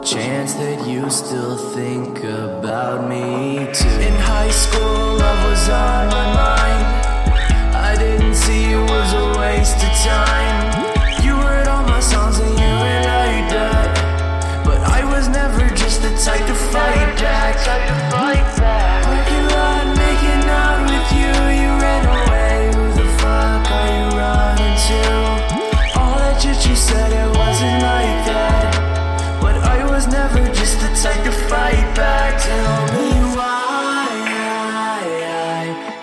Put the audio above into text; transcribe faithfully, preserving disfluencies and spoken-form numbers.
Chance that you still think about me too. In high school, love was on my mind. I didn't see it was